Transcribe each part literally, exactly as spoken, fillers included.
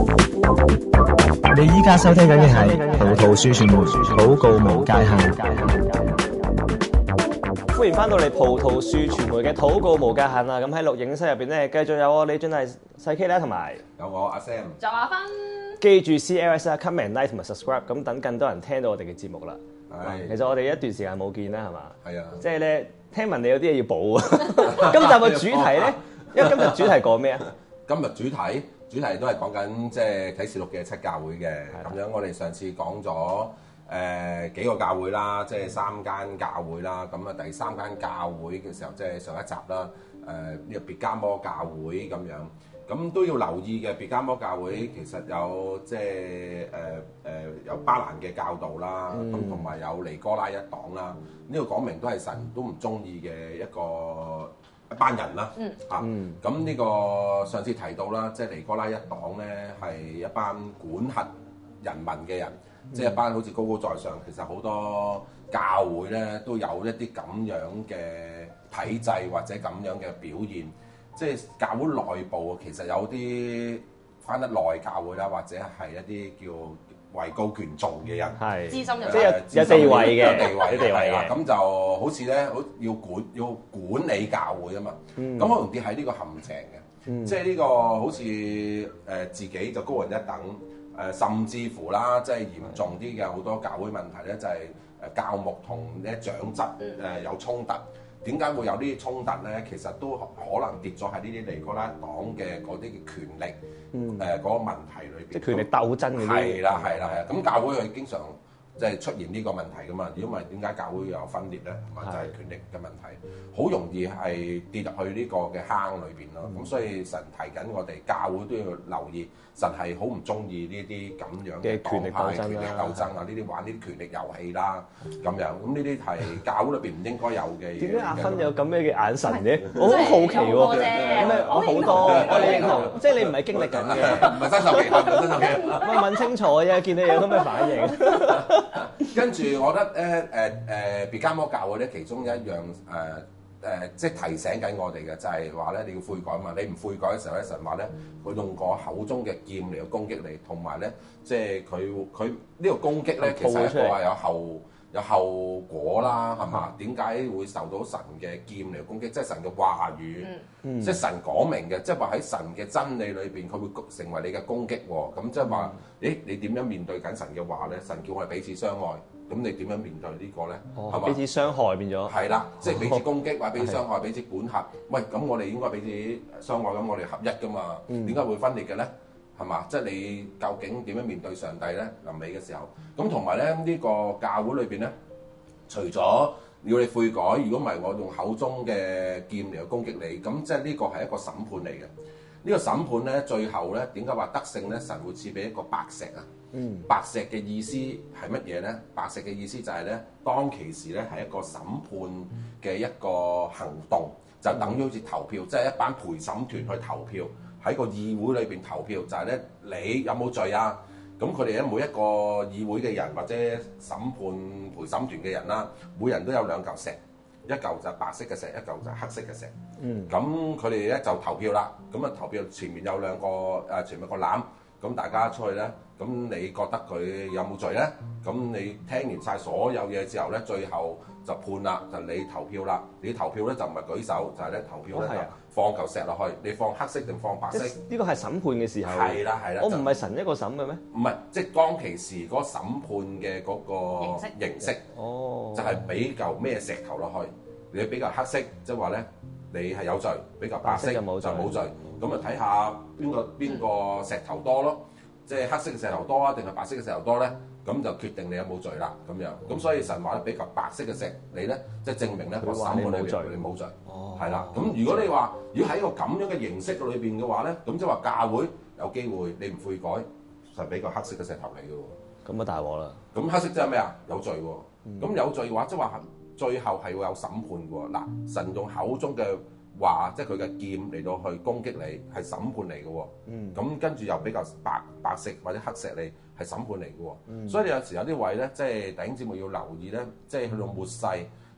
你依家收聽緊嘅係葡萄樹傳媒禱告無界限。 歡迎翻到嚟葡萄樹傳媒嘅禱告無界限啊！咁喺錄影室入邊咧，繼續有我李俊毅細 K 啦，同埋有我阿 Sam。 就話翻， 記住 C L S 啊 comment like 同埋 subscribe， 咁等更多人聽到我哋嘅節目啦。 係。 其實我哋一段時間冇見啦，係嘛？ 係啊。 即係咧，聽聞你有啲嘢要補啊。今集嘅主題咧，因為今日主題講咩啊？ 今日主題主題都係講緊即係啟示錄嘅七教會嘅。咁樣我哋上次講咗誒幾個教會啦，即係三間教會啦。咁啊第三間教會嘅時候，即係上一集啦。誒呢個別迦摩教會咁樣，咁都要留意嘅。別迦摩教會其實有即係誒誒有巴蘭嘅教導啦，咁同埋有尼哥拉一黨啦。呢個講明都係神都唔中意嘅一個一班人啦。嗯。啊。咁呢個上次提到啦，即係尼哥拉一黨咧係一班管轄人民嘅人，即係一班好似高高在上。其實好多教會咧都有一啲咁樣嘅體制或者咁樣嘅表現，即係教會內部其實有啲翻得內教會啦，或者係一啲叫位高權重嘅人， 係資深人， 即係有有地位嘅， 有地位有地位嘅。 咁就好似咧，好要管要管理教會啊嘛。咁好容易喺呢個陷阱嘅，嗯、即係呢個好似誒、呃、自己就高人一等，誒、呃、甚至乎啦，即係嚴重啲嘅好多教會問題咧，就係、是。誒教牧同咧長執誒有衝突，點解會有呢啲衝突咧？其實都可能跌咗喺呢啲尼哥拉黨嘅嗰啲嘅權力誒嗰、嗯呃嗰個問題裏邊， 即係權力鬥爭嘅。 係啦係啦係啦，咁教會佢經常即係出現呢個問題噶嘛。如果唔係點解教會有分裂咧？同埋就係權力嘅問題，好容易係跌入去呢個嘅坑裏邊咯。咁、嗯、所以神提緊我哋教會都要留意。神係好唔中意呢啲咁樣嘅權力鬥爭、權力鬥爭啊！呢啲玩呢啲權力遊戲啦，咁樣咁呢啲係教會裏邊唔應該有嘅嘢。點解阿芬有咁嘅嘅眼神嘅？我好好奇喎。我好多，我哋認同，即係你唔係經歷緊嘅， 唔係身受其害，唔係身受其害。 唔係問清楚啫，見你有咁嘅反應。 跟住我覺得咧，誒誒別迦摩教會咧，其中一樣誒。誒、呃，即係提醒緊我哋嘅，就係話咧，你要悔改嘛。你唔悔改嘅時候咧，神話咧，佢用個口中嘅劍嚟去攻擊你，同埋咧，即係佢佢呢個攻擊咧，其實係一個係有後有後果啦，係嘛？點解會受到神嘅劍嚟去攻擊？即係神嘅話語，嗯、即係神講明嘅，即係話喺神嘅真理裏邊，佢會成為你嘅攻擊喎。咁即係話，誒、嗯，你點樣面對緊神嘅話咧？神叫我哋彼此相愛。咁你點樣面對呢個咧？係嘛、哦？彼此傷害變咗。係啦，即係彼此攻擊，或者彼此傷害，彼此管轄。喂，咁我哋應該彼此相愛，咁我哋合一噶嘛？點解、嗯、會分裂嘅咧？係嘛？即係你究竟點樣面對上帝咧？臨尾嘅時候，咁同埋咧呢、呢個教會裏邊咧，除咗要你悔改，如果唔係我用口中嘅劍嚟去攻擊你，咁即係呢個係一個審判嚟嘅。呢、呢個審判咧，最後咧點解話得勝咧？神會賜俾一個白石啊！嗯、白石嘅意思係乜嘢咧？白石嘅意思就係咧，當其時咧係一個審判嘅一個行動，就等於好似投票，即係一班陪審團去投票喺個議會裏邊投票，就係咧你有冇罪啊？咁佢哋咧每一個議會嘅人或者審判陪審團嘅人啦，每人都有兩嚿石，一嚿就係白色嘅石，一嚿就係黑色嘅石。嗯，咁佢哋咧就投票啦。咁啊投票前面有兩個誒前面個籃，咁大家出去咧。咁你覺得佢有冇罪咧？咁你聽完晒所有嘢之後咧，最後就判啦，就你投票啦。你投票咧就唔係舉手，就係、是、咧投票咧、哦、就放嚿石落去。你放黑色定放白色？ 呢個係審判嘅時候。係啦係啦。我唔係神一個審嘅咩？唔係， 即係當其時嗰審判嘅嗰個形式。哦。就係俾嚿咩石頭落去？你俾嚿黑色，即係話咧你係有罪；俾嚿白色就冇罪。咁啊睇下邊個邊個石頭多咯。即係黑色嘅石頭多啊，定係白色嘅石頭多咧？咁就決定你有冇罪啦。咁樣，咁所以神話咧俾嚿白色嘅石你咧，即係證明咧個審判裏邊你冇罪。哦，係啦。咁如果你話如果喺個咁樣嘅形式裏邊嘅話咧，咁即係話教會有機會你唔悔改，就俾個黑色嘅石頭你嘅喎。咁啊大鑊啦！咁黑色即係咩啊？有罪喎。咁、嗯、有罪嘅話，即係話最後係會有審判嘅喎。嗱，神用口中嘅話即係佢嘅劍嚟到去攻擊你，係審判嚟嘅喎。咁、嗯、跟住又比較白白色或者黑石你係審判嚟嘅喎。嗯、所以你有時有啲位咧，即係弟兄姊妹要留意咧，即係去到末世，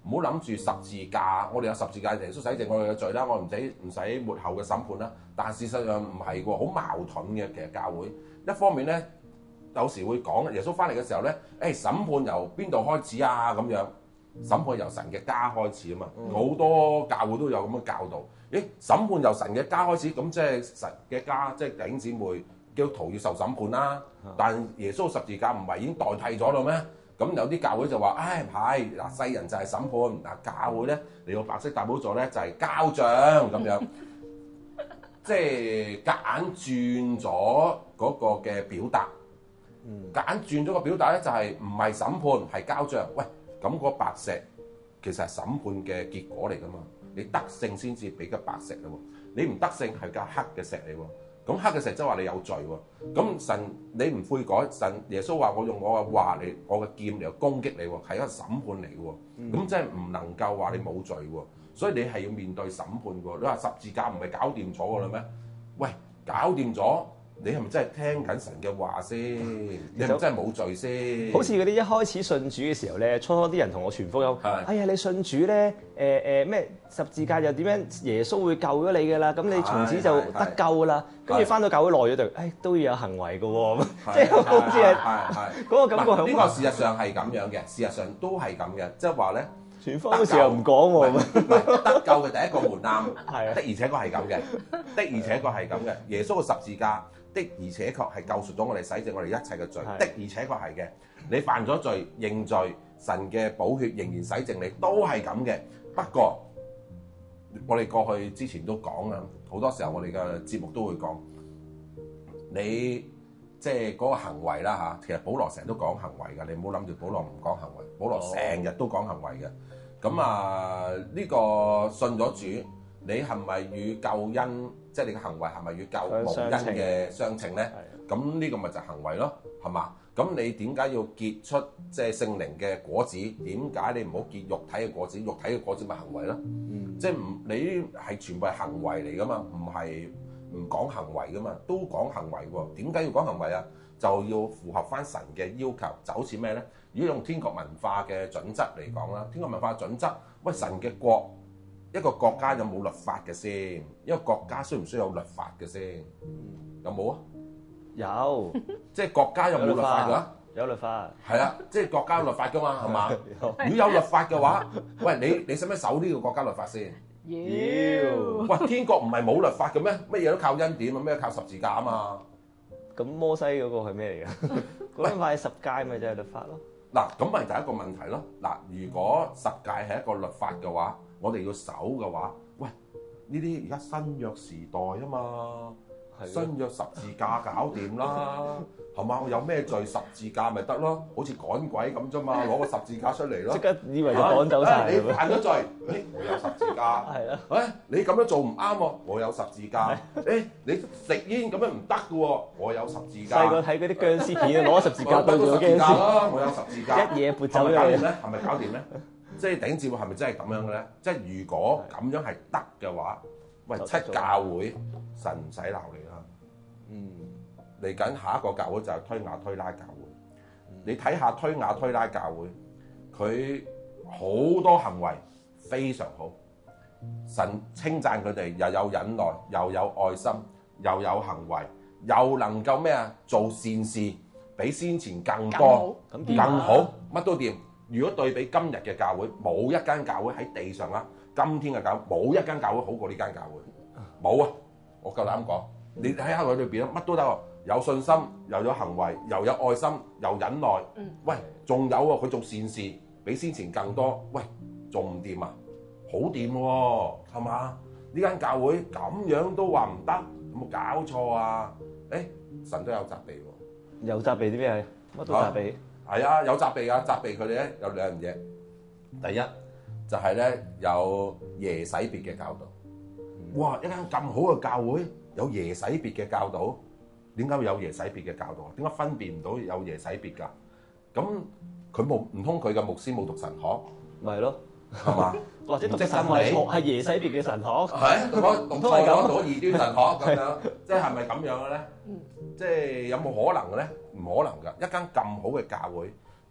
唔好諗住十字架，我哋有十字架，耶穌洗淨我哋嘅罪啦，我唔使唔使末後嘅審判啦。但事實上唔係喎，好矛盾嘅。其實教會一方面咧，有時會講耶穌翻嚟嘅時候咧，誒、欸、審判由邊度開始啊？咁樣審判由神嘅家開始啊嘛。好、嗯、多教會都有咁樣教導。誒審判由神嘅家開始，咁即係神嘅家，即係弟兄姊妹基督徒要受審判啦。但耶穌十字架唔係已經代替咗啦咩？咁有啲教會就話：唉唔係，嗱世人就係審判，嗱教會咧嚟到白色大寶座咧就係交帳咁樣，即係夾硬轉咗嗰個嘅表達。夾硬轉咗個表達咧就係唔係審判係交帳。喂，咁個白石其實係審判嘅結果嚟㗎嘛？你得勝先至俾個白石㗎喎，你唔得勝係架黑嘅石嚟喎。咁黑嘅石即係話你有罪喎。咁神你唔悔改，神耶穌話我用我嘅話嚟，我嘅劍嚟攻擊你喎，係一個審判嚟嘅喎。咁、嗯、即係唔能夠話你冇罪喎。所以你係要面對審判喎。你話十字架唔係搞掂咗㗎啦咩？喂，搞掂咗。你係咪真係聽緊神嘅話先？你係咪真係冇罪先？ 好似嗰啲一開始信主嘅時候咧，初初啲人同我傳福音，哎呀你信主咧，誒誒咩十字架又點樣？耶穌會救咗你㗎啦，咁你從此就得救㗎啦。跟住翻到教會耐咗就，誒、哎、都要有行為㗎喎，即係好似係嗰個感覺係好。 呢個事實上係咁樣嘅，事實上都係咁嘅，即係話咧。 傳福音嘅時候唔講喎， 唔係得救嘅第一個門檻， 係的而且確係咁嘅，的而且確係咁嘅。耶穌嘅十字架的而且確係救贖咗我哋，洗淨我哋一切嘅罪，的而且確係嘅。你犯咗罪認罪，神嘅寶血仍然洗淨你，都係咁嘅。不過我哋過去之前都講啊，好多時候我哋嘅節目都會講，你即係嗰個行為啦嚇。其實保羅成日都講行為㗎，你唔好諗住保羅唔講行為，保羅成日都講行為嘅。咁啊，呢、這個信咗主，你係咪與救恩，即係你嘅行為係咪與救蒙恩嘅相稱咧？咁呢個咪就係行為咯，係嘛？咁你點解要結出即係聖靈嘅果子？點解你唔好結肉體嘅果子？肉體嘅果子咪行為咯？嗯、即係唔你係全部係行為嚟噶嘛？唔係唔講行為噶嘛？都講行為喎。點解要講行為啊？就要符合翻神嘅要求，就好似咩咧？如果用天國文化嘅準則嚟講啦，天國文化準則，喂神嘅國，一個國家有冇律法嘅先？一個國家需唔需要有律法嘅先？有冇啊？ 有， 即係國家有冇律法㗎？ 有律法。係啊，即係國家有律法㗎嘛，係嘛？如果有律法嘅話，喂你你使唔使守呢個國家律法先？ 要。 喂，天國唔係冇律法嘅咩？乜嘢都靠恩典啊，咩靠十字架啊嘛？ 咁摩西嗰個係咩嚟㗎？嗰塊十誡咪就係律法咯。 嗱，咁咪就係一個問題咯。嗱，如果十誡係一個律法嘅話，我哋要守嘅話，喂，呢啲而家新約時代啊嘛，新約十字架搞掂啦，係嘛？我有咩罪十字架咪得咯？好似趕鬼咁啫嘛，攞個十字架出嚟咯。即刻以為就趕走晒。 你犯咗罪，誒，我有十字架。係啊。誒，你咁樣做唔啱喎，我有十字架。誒，你食煙咁樣唔得嘅喎，我有十字架。 細個睇嗰啲僵屍片，攞十字架對住個僵屍。我有十字架。 一嘢撥走咗。 係咪搞掂咧？係咪搞掂咧？即係頂節目係咪真係咁樣嘅咧？即係如果咁樣係得嘅話，喂，七教會神唔使鬧你啦。嗯。嚟緊下一個教會就係推雅推拉教會。嗯、你睇下推雅推拉教會，佢好多行為非常好，神稱讚佢哋又有忍耐，又有愛心，又有行為，又能夠咩啊做善事，比先前更多，更好，更好，乜都掂。如果對比今日嘅教會，冇一間教會喺地上啊，今天嘅教會冇一間教會好過呢間教會，冇啊！我夠膽講，你睇下佢裏邊乜都得喎，有信心，又有行為，又有愛心，又忍耐。嗯、喂，仲有喎，佢做善事，比先前更多。喂，仲唔掂啊？好掂喎，係嘛？呢間教會咁樣都話唔得，有冇搞錯啊？誒，神都有責備喎。 有責備啲咩？乜都責備。 係啊，有責備啊！責備佢哋咧有兩樣嘢。第一就係、是、咧有耶洗別嘅教導。哇！一間咁好嘅教會有耶洗別嘅教導，點解會有耶洗別嘅教導啊？點解分辨唔到有耶洗別㗎？咁佢冇唔通佢嘅牧師冇讀神學？ 咪係咯， 係嘛？ 或者讀神學係耶洗別嘅神學？ 係讀錯讀錯咗讀異端神學咁樣，即係係咪咁樣嘅咧？即係有冇可能嘅咧？唔可能㗎！一間咁好嘅教會，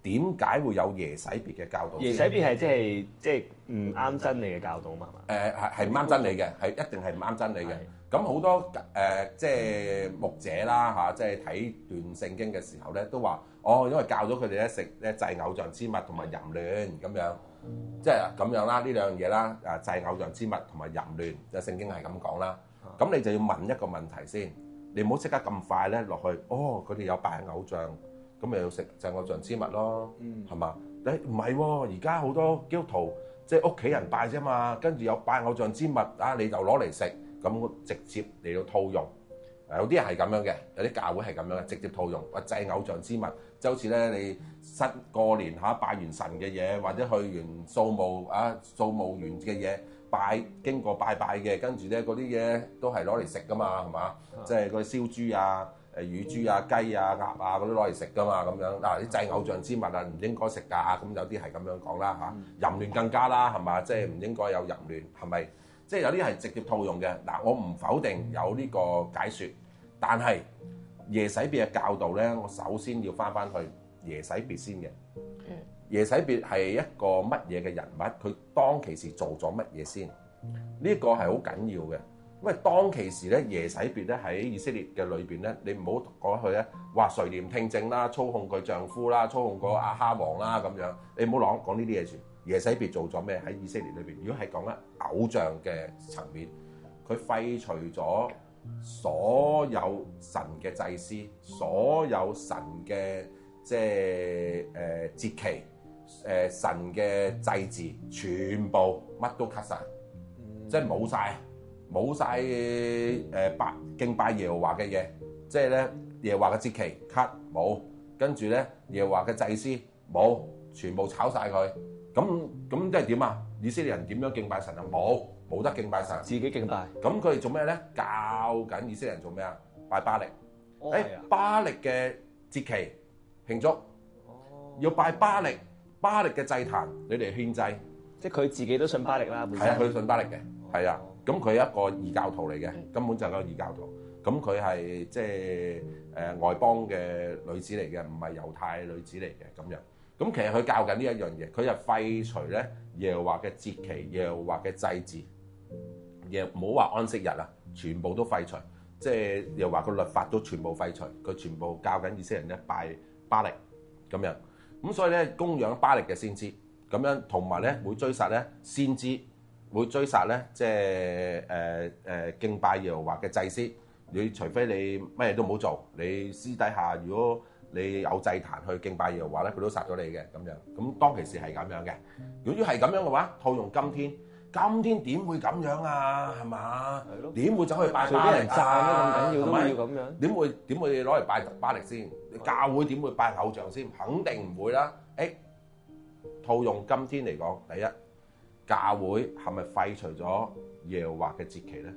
點解會有耶洗別嘅教導？ 耶洗別係即係即係唔啱真理嘅教導嘛？係嘛？ 誒係係唔啱真理嘅，係一定係唔啱真理嘅。咁好多誒、呃、即係牧者啦嚇、啊，即係睇段聖經嘅時候咧，都話哦，因為教咗佢哋咧食咧祭偶像之物同埋淫亂咁樣，即係咁樣啦，呢兩樣嘢啦，誒祭偶像之物同埋淫亂，就聖經係咁講啦。咁你就要問一個問題先，你唔好即刻咁快咧落去。哦，佢哋有拜偶像，咁咪要食祭偶像之物咯，係嘛、嗯？你唔係喎，而家好多基督徒即係屋企人拜啫嘛，跟住有拜偶像之物啊，你就攞嚟食。咁直接嚟到套用，有啲人係咁樣嘅，有啲教會係咁樣嘅，直接套用或祭偶像之物，就好似咧你新過年嚇拜完神嘅嘢，或者去完掃墓啊掃墓園嘅嘢拜，經過拜拜嘅，跟住咧嗰啲嘢都係攞嚟食噶嘛，係嘛？即係嗰啲燒豬啊、誒乳豬啊、雞啊、鴨啊嗰啲攞嚟食噶嘛，咁樣嗱啲祭偶像之物啊唔應該食㗎，咁有啲係咁樣講啦嚇，淫亂更加啦係嘛？即係唔應該有淫亂係咪？即係有啲係直接套用嘅，嗱我唔否定有呢個解説，但係耶洗別嘅教導咧，我首先要翻翻去耶洗別先嘅。耶洗別係一個乜嘢嘅人物？佢當其時做咗乜嘢先？呢個係好緊要嘅，因為當其時咧耶洗別咧喺以色列嘅裏邊咧，你唔好講佢咧話垂簾聽政啦，操控佢丈夫啦，操控個亞哈王啦咁樣，你唔好講講呢啲嘢住。耶洗別做咗咩喺以色列裏邊？如果係講緊偶像嘅層面，佢廢除咗所有神嘅祭司，所有神嘅即係誒節期，誒、呃、神嘅祭祀，全部乜都 cut 晒，嗯、即係冇晒，冇晒誒拜敬拜耶和華嘅嘢，即係咧耶和華嘅節期 cut 冇，跟住咧耶和華嘅祭司冇，全部炒晒佢。咁咁即係點啊？以色列人點樣敬拜神啊？冇冇得敬拜神， 自己敬拜。 咁佢哋做咩咧？教緊以色列人做咩啊？拜巴力。誒、 哦欸、巴力嘅節期慶祝，哦、要拜巴力，巴力嘅祭壇，你哋獻祭。 即係佢自己都信巴力啦，本身。係啊， 佢信巴力嘅，係啊、哦。咁佢係一個異教徒嚟嘅，嗯、根本就係個異教徒。咁佢係即係誒外邦嘅女子嚟嘅，唔係猶太女子嚟嘅咁樣。咁其實佢教緊呢一樣嘢，佢就廢除咧耶和華嘅節期、耶和華嘅祭祀，亦唔好話安息日啊，全部都廢除，即係耶和華個律法都全部廢除，佢全部教緊以色列人咧拜巴力咁樣。咁所以咧供養巴力嘅先知，咁樣同埋咧會追殺咧先知，會追殺咧即係誒誒敬拜耶和華嘅祭司。你除非你乜嘢都唔好做，你私底下如果你有祭壇去敬拜耶和華咧，佢都殺咗你嘅咁樣。咁當其時係咁樣嘅。如果係咁樣嘅話，套用今天，今天點會咁樣啊？係嘛？係咯。點會走去拜巴力啊？ 人讚得咁緊要都要咁樣。 點會點會攞嚟拜巴力先？教會點會拜偶像先？肯定唔會啦。誒，套用今天嚟講，第一，教會係咪廢除咗耶和華嘅節期咧？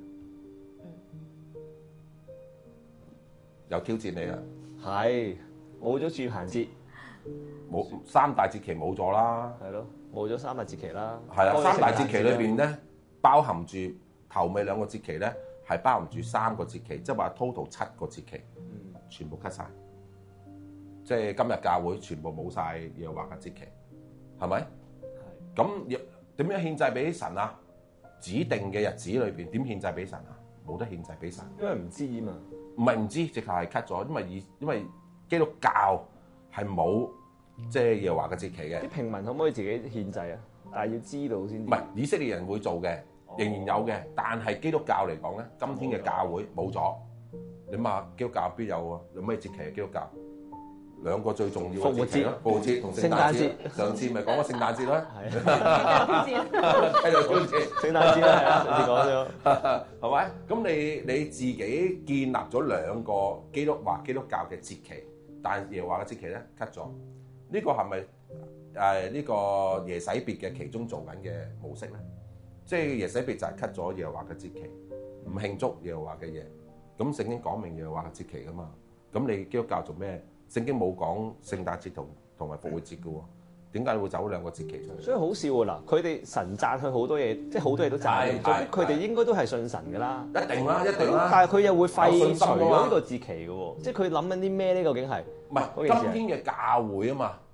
有挑戰你啦。 係。冇咗住棚節， 冇三大節期冇咗啦， 係咯，冇咗三大節期啦。 係啊，三大節期裏邊咧，包含住頭尾兩個節期咧，係包含住三個節期，即係話 total 七個節期，嗯、全部 cut 晒。即係今日教會全部冇晒耶和華嘅節期，係咪？係。咁點樣獻祭俾神啊？指定嘅日子裏邊點獻祭俾神啊？冇得獻祭俾神， 因為唔知啊嘛。 唔係唔知，直頭係 cut 咗，因為以因為。基督教係冇即係耶和華嘅節期嘅。啲平民可唔可以自己獻祭啊？但係要知道先。 唔係以色列人會做嘅，仍然有嘅。但係基督教嚟講咧，今天嘅教會冇咗。你話基督教邊有啊？有咩節期啊？基督教兩個最重要嘅節期咯，復活節同聖誕節。上次咪講過聖誕節咯。係。繼續復節。聖誕節啦，係啊，上次講咗，係咪？咁你你自己建立咗兩個基督話基督教嘅節期。但耶和華嘅節期咧 cut 咗，呢、這個係咪誒呢個耶洗別嘅其中做緊嘅模式咧？即係耶洗別就係 cut 咗耶和華嘅節期，唔慶祝耶和華嘅嘢。咁聖經講明耶和華嘅節期噶嘛？咁你基督教做咩？聖經冇講聖誕節同同埋復活節嘅喎，點解會走兩個節期出嚟？所以好笑喎！嗱，佢哋神讚佢好多嘢，即係好多嘢都讚，咁佢哋應該都係信神㗎啦。一定啦，一定啦。但係佢又會廢除咗呢個節期嘅喎，即係佢諗緊啲咩咧？究竟係唔係今天嘅教會啊嘛？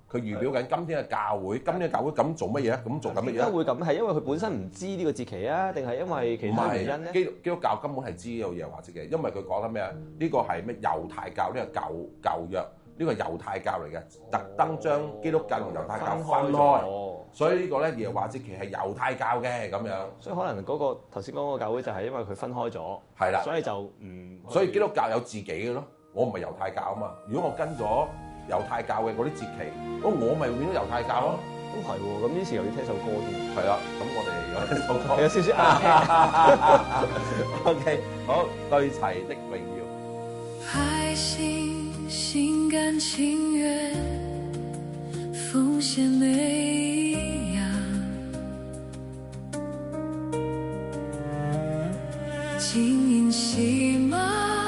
佢預表緊今天嘅教會，今天嘅教會咁做乜嘢？咁做緊乜嘢？ 點解會咁？係因為佢本身唔知呢個節期啊，定係因為其他原因咧？ 基督基督教根本係知有耶和華節期，因為佢講緊咩啊？呢個係咩猶太教？呢個舊舊約，呢個猶太教嚟嘅，特登將基督教同猶太教分開。所以呢個咧耶和華節期係猶太教嘅咁樣。 所以可能嗰個頭先講嗰個教會就係因為佢分開咗， 係啦， 所以就唔。 所以基督教有自己嘅咯，我唔係猶太教啊嘛。如果我跟咗猶太教嘅嗰啲節期，咁我咪變咗猶太教咯。 都係喎，咁於是又要聽首歌添。 係啦，咁我哋有一首歌， 有少少啊。 OK， 好，對齊的榮耀。 愛心心甘情願奉獻每一樣，金銀細麻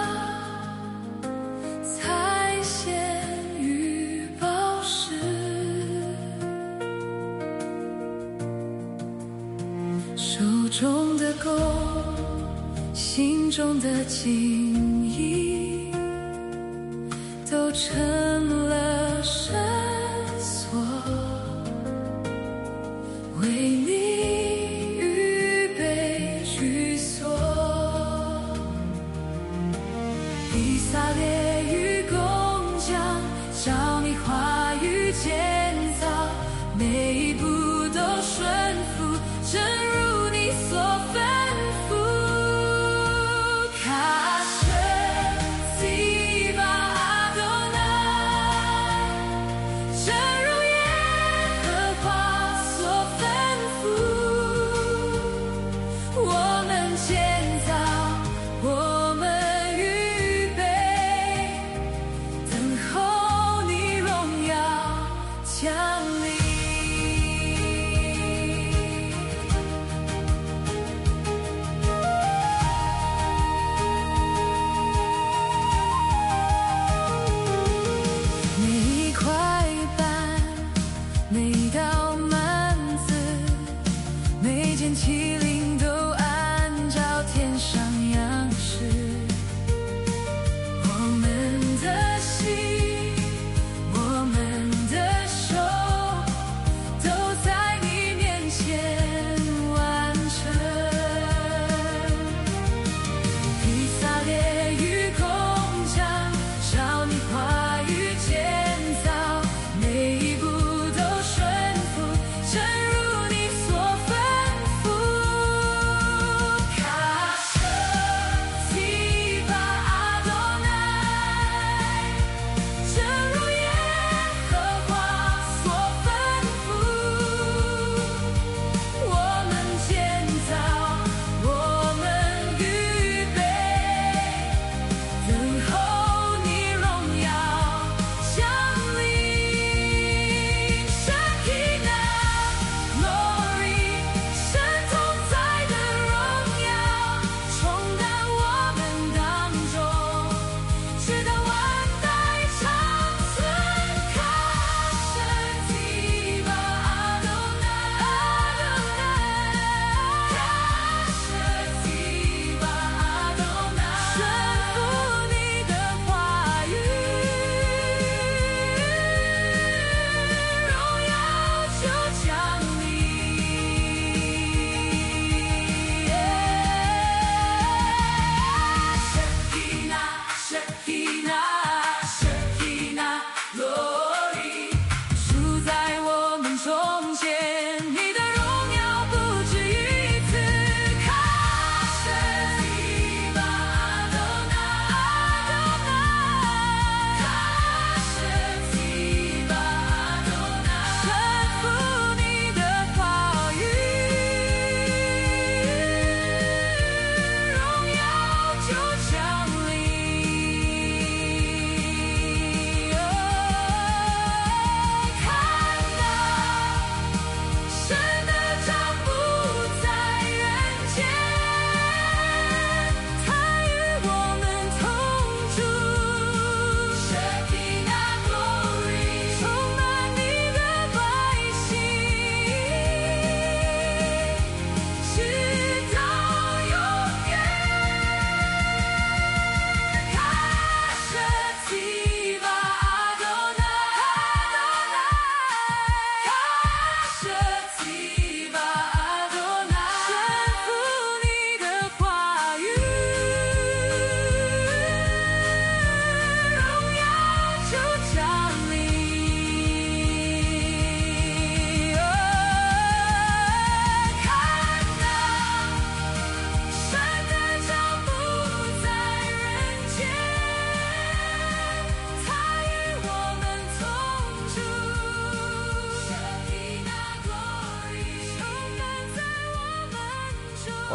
彩線與寶石，手中的弓，心中的金銀，都成了繩索，為你預備居所。以色列與工匠，照你話語建造，每一步都順服，正如你所吩咐。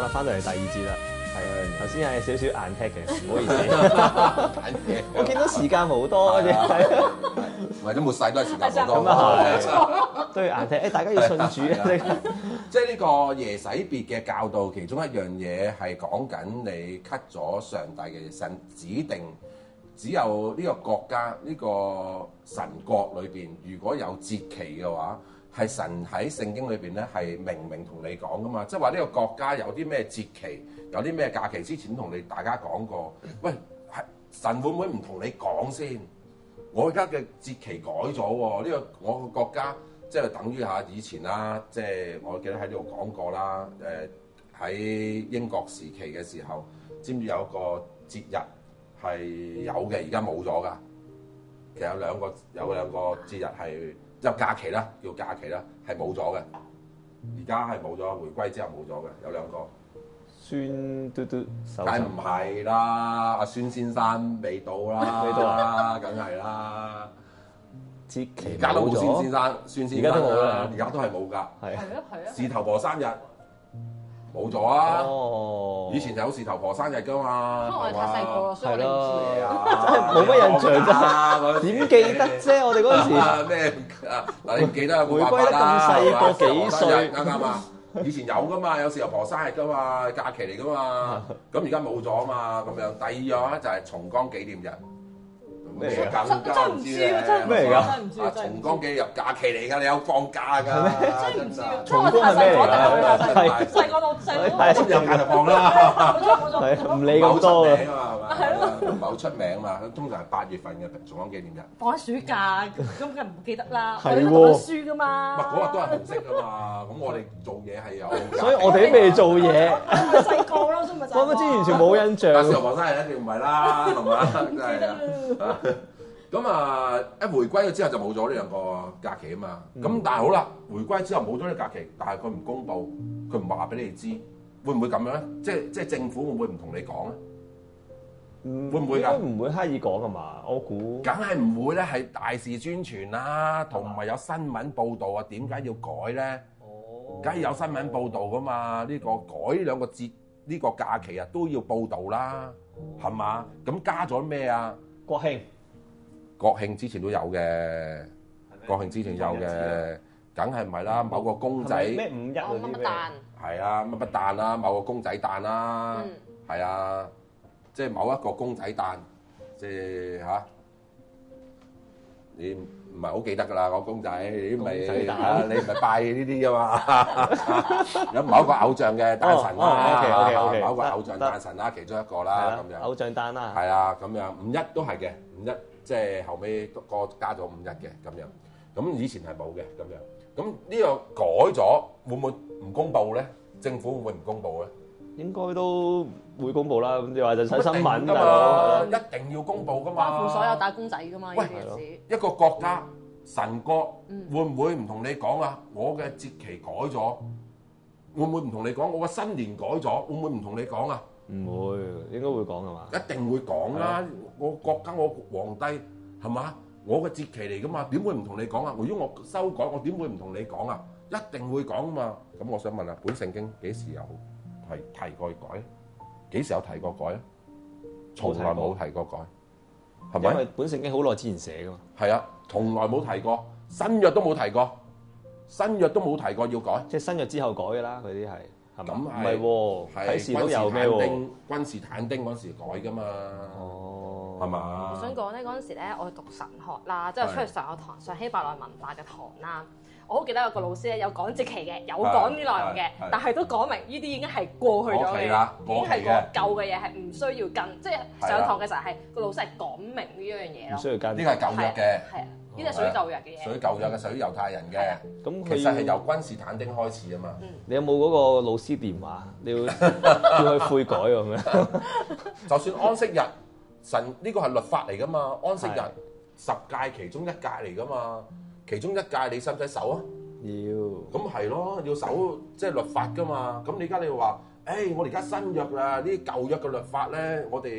啦，翻到嚟第二節啦。係啊，頭先係少少硬踢嘅，唔好意思。我見到時間冇多啫， 或者末世都係時間冇多。 咁啊係，都要硬踢。誒，大家要信主啊！ 即係呢個耶洗別嘅教導，其中一樣嘢係講緊你 cut 咗上帝嘅神指定，只有呢個國家呢個神國裏邊，如果有節期嘅話。係神喺聖經裏邊咧，係明明同你講噶嘛，即係話呢個國家有啲咩節期，有啲咩假期，之前同你大家講過。喂，係神會唔會唔同你講先？我而家嘅節期改咗喎，呢個我個國家即係等於下以前啦，即係我記得喺呢度講過啦。誒喺英國時期嘅時候，知唔知有個節日係有嘅，而家冇咗㗎。其實有兩個有兩個節日係。有假期啦，叫假期啦，係冇咗嘅。而家係冇咗，回歸之後冇咗嘅，有兩個。 孫嘟嘟， 梗唔係啦，阿孫先生未到啦， 未到啦，梗係啦。 節期而家都冇孫先生，孫先生而家都冇啦， 而家都係冇㗎。 係係啊係啊。 事頭婆生日冇咗啊！ 哦， 以前有事頭婆生日㗎嘛。 可能我哋太細個咯，所以我哋唔知啊。 真係冇乜印象啫，點記得啫？我哋嗰陣時咩啊？嗱，你唔記得有冇回辦法歸得咁細個幾歲？ 啱啱啊？以前有㗎嘛，有事頭婆生日㗎嘛，假期嚟㗎嘛。咁而家冇咗啊嘛，咁樣。第二樣咧就係重光紀念日。 咩嚟㗎？ 真真唔知啊！真咩嚟㗎？ 真唔知啊！ 重光紀念日假期嚟㗎，你有放假㗎。 真唔知啊！ 重光係咩嚟㗎？ 係細個到細個咁有假就放啦。 冇錯冇錯。 係唔理咁多啊！ 係咯，唔係好出名嘛。通常係八月份嘅重光紀念日。 放喺暑假，咁梗係唔記得啦。我係喎哋讀緊書㗎嘛。 唔係嗰日都係紅色㗎嘛。咁我哋做嘢係有。 所以我哋都未做嘢。 咪細個咯，所以咪就係。 我唔知完全冇印象。 阿時候黃生係一定唔係啦，係嘛？真係啊！咁啊，一回歸咗之後就冇咗呢兩個假期啊嘛。咁、嗯、但係好啦，回歸之後冇咗呢個假期，但係佢唔公佈，佢唔話俾你哋知，會唔會咁樣咧？即係即係政府會唔會唔同你講咧？ 嗯、 會唔會㗎？ 唔會刻意講㗎嘛？我估。梗係唔會咧，係大肆宣傳啦，同埋有新聞報導啊。點解要改咧？哦，梗係有新聞報導㗎嘛。呢、呢個改呢兩個節呢、呢個假期啊，都要報導啦，係嘛？咁加咗咩啊？ 國慶。 國慶之前都有嘅，國慶之前有嘅，梗係唔係啦？某個公仔咩五一嗰啲咩？ 係啊，乜乜誕啦，某個公仔誕啦，係啊，即係某一個公仔誕，即係嚇，你唔係好記得㗎啦，個公仔，你咪你咪拜呢啲㗎嘛，有某一個偶像嘅誕辰啦，某個偶像誕辰啦，其中一個啦，咁樣偶像誕啦， 係啊，咁樣五一都係嘅，五一。即係後尾個加咗五日嘅咁樣，咁以前係冇嘅咁樣，咁呢個改咗會唔會唔公佈咧？政府會唔會唔公佈咧？ 應該都會公佈啦。咁你話就睇新聞㗎嘛，一定要公佈㗎嘛。 包括所有打工仔㗎嘛，呢件事。 一個國家神國會唔會唔同你講啊？我嘅節期改咗，會唔會唔同你講？我嘅新年改咗，會唔會唔同你講啊？ 唔會，應該會講㗎嘛？ 一定會講啦！我國家我皇帝係嘛？我嘅節期嚟㗎嘛？點會唔同你講啊？如果我修改，我點會唔同你講啊？一定會講㗎嘛！咁我想問下，本聖經幾時有提提過改？幾時有提過改啊？從來冇提過改，係咪？ 因為本聖經好耐之前寫㗎嘛。 係啊，從來冇提過，新約都冇提過，新約都冇提過要改。 即係新約之後改㗎啦，嗰啲係。 咁唔係喎，啟示都有咩喎？ 君士坦丁嗰時改㗎嘛，哦，係嘛？ 我想講咧，嗰陣時咧，我讀神學啦，即係出去上個堂，上希伯來文化嘅堂啦。我好記得有個老師咧，有講節期嘅，有講啲內容嘅，但係都講明呢啲已經係過去咗嘅，已經係個舊嘅嘢，係唔需要跟。即係上堂嘅時候係個老師係講明呢一樣嘢咯。 唔需要跟。 呢個係舊約嘅。 係啊。呢啲係屬於舊約嘅嘢， 屬於舊約嘅，屬於猶太人嘅。咁其實係由君士坦丁開始啊嘛。 你有冇嗰個老師電話？你要叫佢悔改咁樣。 就算安息日，神呢個係律法嚟噶嘛？安息日十誡其中一誡嚟噶嘛？其中一誡你使唔使守啊？ 要。 咁係咯，要守即係律法噶嘛。咁你而家你話，誒我哋而家新約啦，呢啲舊約嘅律法咧，我哋要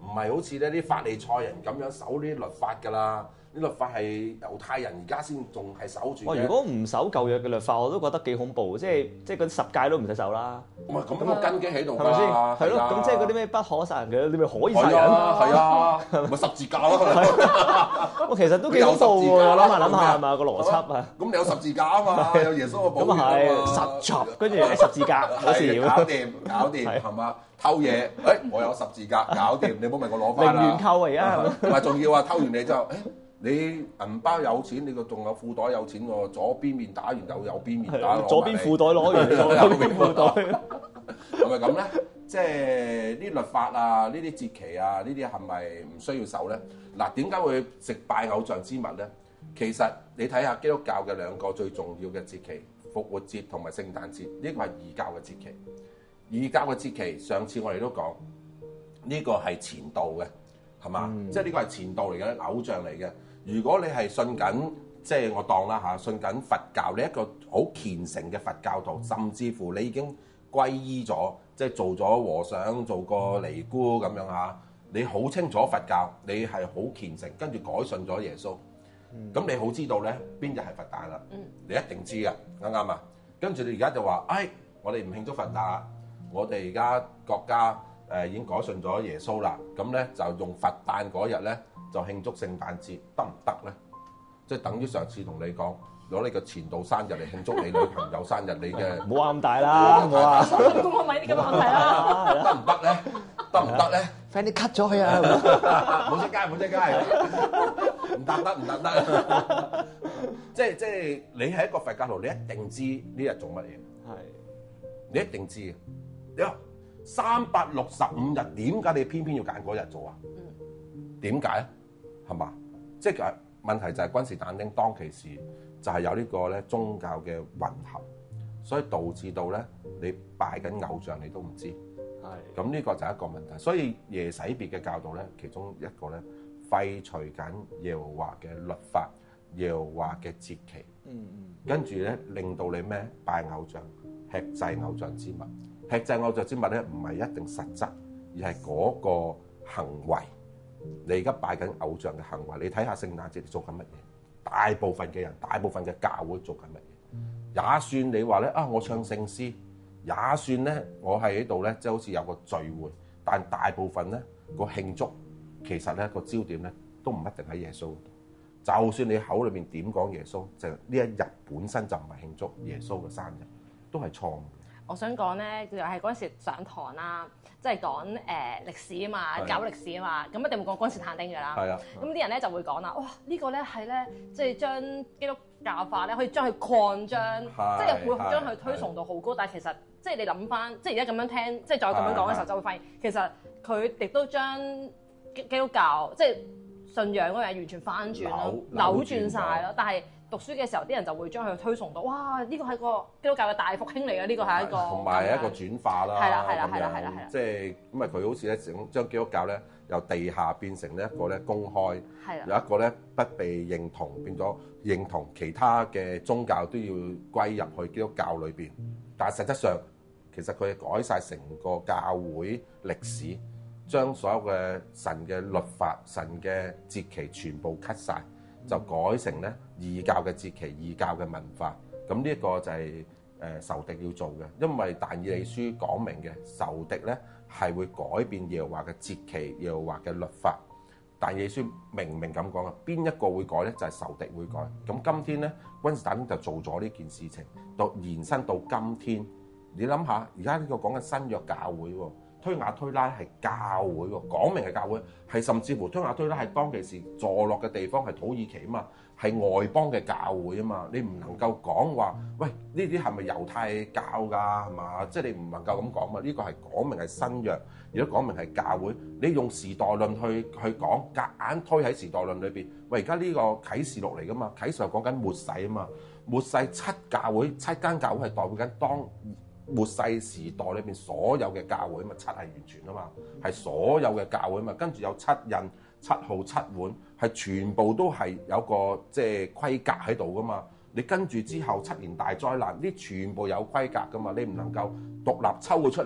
唔係好似呢啲法利賽人咁樣守呢啲律法㗎啦。啲律法係猶太人而家先仲係守住嘅。 如果唔守舊約嘅律法，我都覺得幾恐怖，即係即係嗰啲十戒都唔使守啦。 唔係咁個根基喺度係咪先？ 係係咯，咁即係嗰啲咩不可殺人嘅，你咪可以殺人。 係啊，咪十字架咯。 我其實都幾恐怖喎，我諗下諗下係咪個邏輯啊？ 咁你有十字架啊嘛，有耶穌嘅寶血啊嘛， 實鑿跟住十字架，冇事搞掂搞掂係嘛？偷嘢，誒我有十字架，搞掂，你唔好問我攞翻啦。 零元購啊而家， 唔係仲要話偷完你之後，誒你銀包有錢，你個仲有褲袋有錢喎，左邊面打完又右邊面打， 左邊褲袋攞完，右邊褲袋， 係咪咁咧？即係呢律法啊，呢啲節期啊，呢啲係咪唔需要守咧？嗱，點解會食拜偶像之物咧？其實你睇下基督教嘅兩個最重要嘅節期，復活節同埋聖誕節，呢個係異教嘅節期。異教嘅節期，上次我哋都講，呢個係前道嘅，係嘛？嗯、即係呢個係前道嚟嘅，偶像嚟嘅。如果你係信緊，即係我當啦嚇，信緊佛教，你一個好虔誠嘅佛教徒，甚至乎你已經皈依咗，即係做咗和尚，做過尼姑咁樣嚇，你好清楚佛教，你係好虔誠，跟住改信咗耶穌，咁、嗯、你好知道咧邊日係佛誕啦，你一定知㗎，啱唔啱啊？跟住你而家就話，哎，我哋唔慶祝佛誕，我哋而家國家誒已經改信咗耶穌啦，咁咧就用佛誕嗰日咧就慶祝聖誕節，得唔得咧？即係等於上次同你講，攞你個前度生日嚟慶祝你女朋友生日，你嘅冇話咁大啦，冇話咁我咪呢個問題啦， 得唔得咧？得唔得咧？ 快啲 cut 咗佢啊！ 冇出街，冇出街，唔得得唔得得。即係即係你係一個佛教徒，你一定知呢日做乜嘢。係，你一定知嘅。你話三百六十五日，點解你偏偏要揀嗰日做啊？點解啊？係嘛？即係問題就係君士坦丁當其時就係有呢個咧宗教嘅混合，所以導致到咧你拜緊偶像你都唔知。係。咁呢個就係一個問題。所以耶洗別嘅教導咧，其中一個咧廢除緊耶和華嘅律法、耶和華嘅節期。嗯嗯。跟住咧令到你咩拜偶像、吃祭偶像之物。吃祭偶像之物咧唔係一定實質，而係嗰個行為。你而家拜緊偶像嘅行為，你睇下聖誕節做緊乜嘢？大部分嘅人，大部分嘅教會做緊乜嘢？也算你話咧啊，我唱聖詩，也算咧我係喺度咧，即係好似有個聚會，但大部分咧個慶祝其實咧個焦點咧都唔一定喺耶穌度。就算你口裏面點講耶穌，就呢一日本身就唔係慶祝耶穌嘅生日，都係錯誤。 我想講咧，就係嗰陣時上堂啦，即係講誒歷史啊嘛，教歷史啊嘛，咁一定會講君士坦丁㗎啦。係啊。咁啲人咧就會講啦，哇！呢個咧係咧，即係將基督教化咧，可以將佢擴張，即係會將佢推崇到好高。但係其實即係你諗翻，即係而家咁樣聽，即係再咁樣講嘅時候，就會發現其實佢亦都將基基督教即係信仰嗰樣完全翻轉咯，扭轉晒咯。但係讀書嘅時候，啲人就會將佢推崇到，哇！呢個係個基督教嘅大復興嚟嘅，呢個係一個同埋一個轉化啦。 係啦，係啦，係啦，係啦，係啦。 即係咁啊！佢好似咧整將基督教咧由地下變成呢一個咧公開，有一個咧不被認同，變咗認同其他嘅宗教都要歸入去基督教裏邊。但係實質上，其實佢係改晒成個教會歷史，將所有嘅神嘅律法、神嘅節期全部 cut 晒。就改成咧異教嘅節期、異教嘅文化，咁呢一個就係誒仇敵要做嘅，因為但以理書講明嘅仇敵咧係會改變耶和華嘅節期、耶和華嘅律法。但以理書明明咁講啊，邊一個會改咧？就係仇敵會改。咁今天咧，君士坦丁就做咗呢件事情，到延伸到今天。你諗下，而家呢個講緊新約教會喎。推雅推拉係教會喎，講明係教會，係甚至乎推雅推拉係當其時坐落嘅地方係土耳其啊嘛，係外邦嘅教會啊嘛，你唔能夠講話，喂呢啲係咪猶太教㗎係嘛？即係你唔能夠咁講嘛，呢個係講明係新約，如果講明係教會，你用時代論去去講，夾硬推喺時代論裏邊，喂而家呢個啟示錄嚟㗎嘛，啟示錄講緊末世啊嘛，末世七教會七間教會係代表緊當末世時代裏邊所有嘅教會啊嘛，七係完全啊嘛，係所有嘅教會啊嘛，跟住有七印、七號、七碗，係全部都係有個即係規格喺度噶嘛。你跟住之後七年大災難，呢全部有規格噶嘛，你唔能夠獨立抽佢出嚟，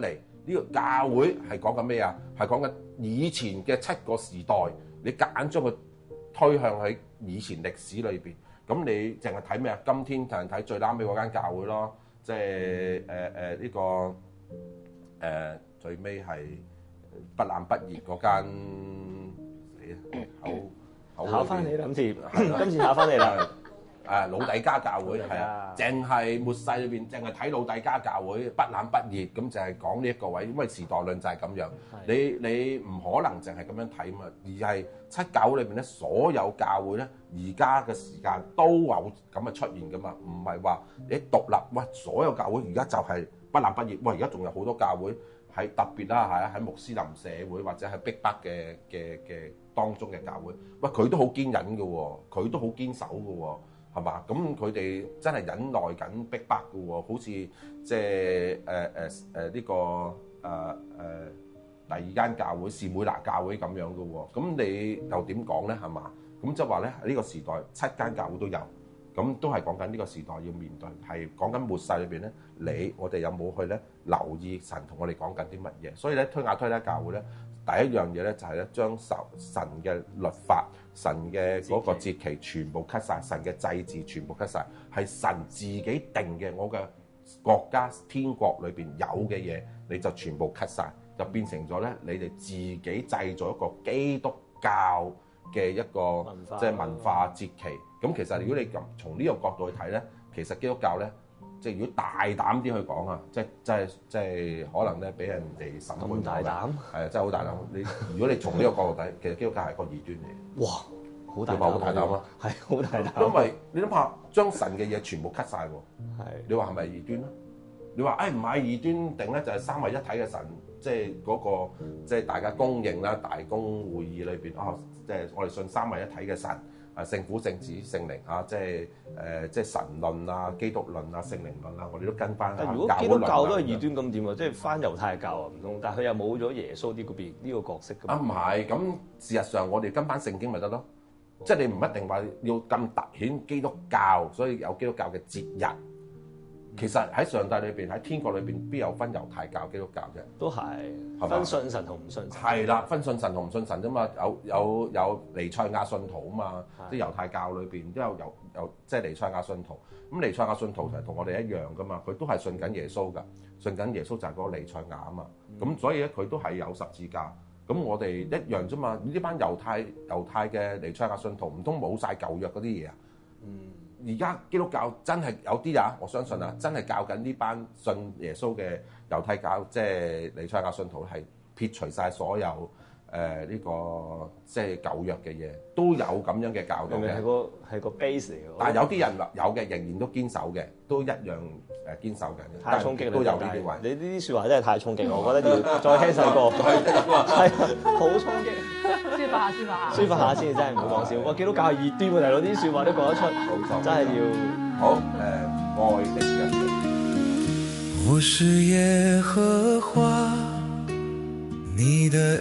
呢個教會係講緊咩啊？係講緊以前嘅七個時代，你夾硬將佢推向喺以前歷史裏邊。咁你淨係睇咩啊？今天淨係睇最啱尾嗰間教會咯，即係誒誒呢個誒、呃、最尾係不冷不熱嗰間死啊！好考翻你啦，今次今次考翻你啦。 誒老底嘉教會係啊，淨係末世裏邊淨係睇老底嘉教會不冷不熱，咁就係講呢一個位，因為時代論就係咁樣。你你唔可能淨係咁樣睇嘛，而係七教會裏邊咧，所有教會咧，而家嘅時間都有咁嘅出現噶嘛，唔係話你獨立。喂，所有教會而家就係不冷不熱。喂，而家仲有好多教會喺特別啦，係喺穆斯林社會或者係逼迫嘅嘅嘅當中嘅教會，喂佢都好堅忍嘅喎，佢都好堅守嘅喎。係嘛？咁佢哋真係忍耐緊逼迫嘅喎，好似即係誒誒誒呢個誒誒、呃呃、第二間教會士每拿教會咁樣嘅喎。咁你又點講咧？係嘛？咁即係話咧，呢個時代七間教會都有，咁都係講緊呢個時代要面對，係講緊末世裏邊咧。你我哋有冇去咧留意神同我哋講緊啲乜嘢？所以咧推雅推咧教會咧，第一樣嘢咧就係咧將神嘅律法、神嘅嗰個節期全部 cut 晒，神嘅祭祀全部 cut 晒，係神自己定嘅。我嘅國家天國裏邊有嘅嘢，你就全部 cut 晒，就變成咗咧你哋自己製造一個基督教嘅一個即係文化節期。咁其實如果你咁從呢個角度去睇咧，其實基督教咧。即係如果大膽啲去講啊，即係即係即係可能咧俾人哋審判。咁大膽？係啊，真係好大膽。你如果你從呢個角度睇，其實基督教係個異端嚟。哇！好大膽，好大膽啊！係好大膽。因為你諗下，將神嘅嘢全部 cut 曬喎。係。你話係咪異端咧？你話誒唔係異端定咧就係三位一體嘅神，即係嗰個即係大家公認啦，大公會議裏邊啊，即係我哋信三位一體嘅神。啊，聖父、聖子、聖靈啊，即係誒、呃，即係神論啊、基督論啊、聖靈論啊，我哋都跟翻。如果基督教都係異端咁點啊？即係翻猶太教啊，唔通？但係佢又冇咗耶穌呢個邊呢個角色咁。啊，唔係，咁事實上我哋跟翻聖經咪得咯？哦、即係你唔一定話要咁突顯基督教，所以有基督教嘅節日。其實喺上帝裏邊，喺天國裏邊，邊有分猶太教、基督教啫？都係分信神同唔信神。係啦，分信神同唔信神啫嘛。有有有彌賽亞信徒啊嘛，即係猶太教裏邊都有有有即係彌賽亞信徒。咁彌賽亞信徒就係同我哋一樣噶嘛，佢都係信緊耶穌噶，信緊耶穌就係嗰個彌賽亞啊嘛。咁、嗯、所以咧，佢都係有十字架。咁我哋一樣啫嘛。呢班猶太猶太嘅彌賽亞信徒，唔通冇晒舊約嗰啲嘢啊？嗯。而家基督教真係有啲啊，我相信啊，真係教緊呢班信耶穌嘅猶太教，即係彌賽亞信徒係撇除晒所有誒呢、呃這個即係舊約嘅嘢，都有咁樣嘅教導嘅。係個係個 base 嚟嘅。但係有啲人有嘅，仍然都堅守嘅，都一樣誒堅守緊。太衝擊啦！都有呢啲位。你呢啲説話真係太衝擊，我覺得要再聽首歌。係好衝擊。抒發下先啦，抒發下先，真係唔好講笑。我基督教係異端喎，大佬啲説話都講得出，真係要好誒愛力嘅。我是耶和華，你的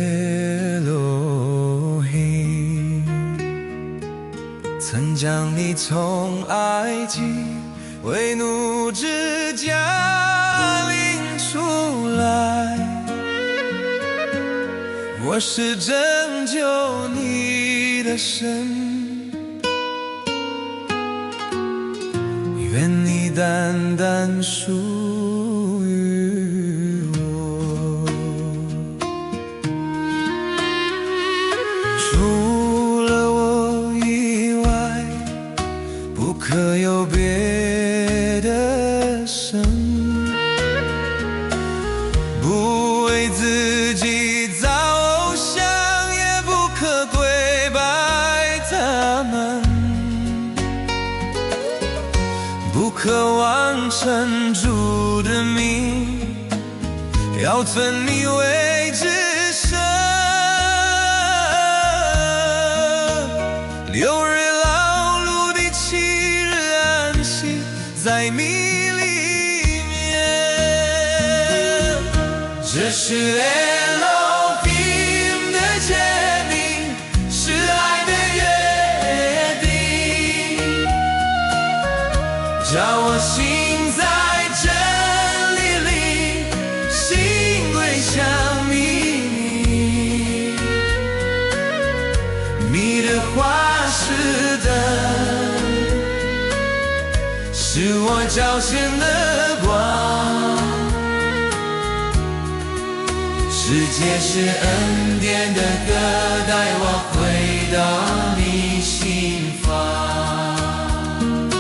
Elohim， 曾將你從埃及為奴之家領出來。我是拯救你的神，願你單單屬於我。除了我以外，不可有別的神，不為自己造渴望神主的名，要尊你為至聖。六日勞碌的七日安息，在米裡面。這是Elohim的誡命，是愛的約定，叫我行在真理裡，行是我照见的光。世界是恩典的歌，带我回到你心房。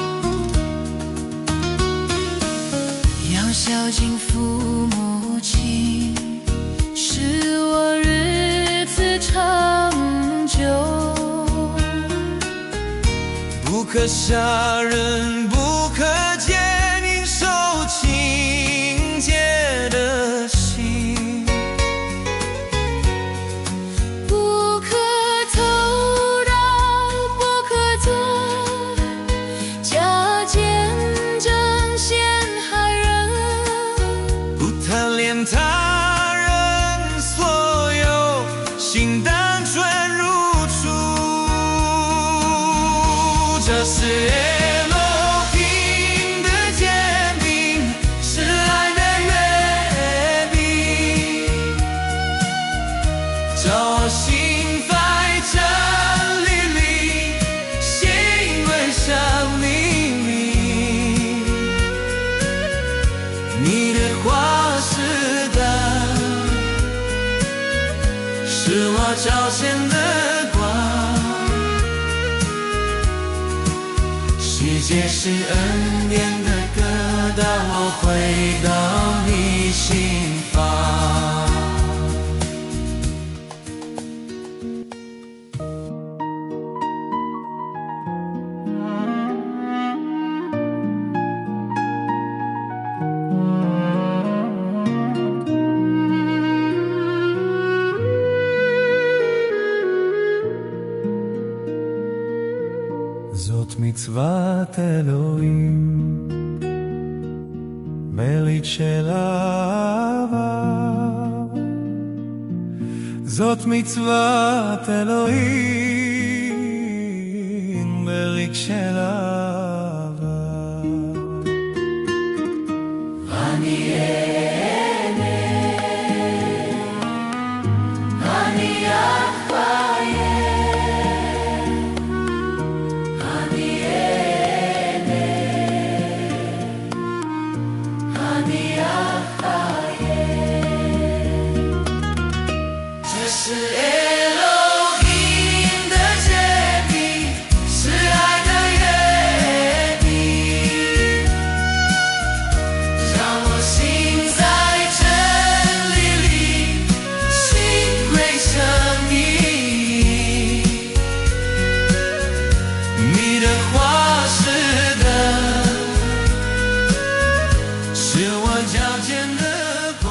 要孝敬父母亲，使我日子长久。 不可杀人，不可奸淫，守清洁的心。 不可偷盗，不可做假见证陷害人。 不贪恋他人所有，心单纯如初。这是Elohim的坚定，是爱的约定，照我心在真理里，心归向你名。你的话是灯，是我照见的光。世界是恩典的歌，带我回到你心房。זאת מצוות אלוהים, מליט של אהבה. זאת מצוות אלוהים, מליט של אהבה. אני אענה, אני אחיה.是 Elohim 的坚定，是爱的约定，让我心在真理里，心归向你。你的话是灯，是我脚前的光。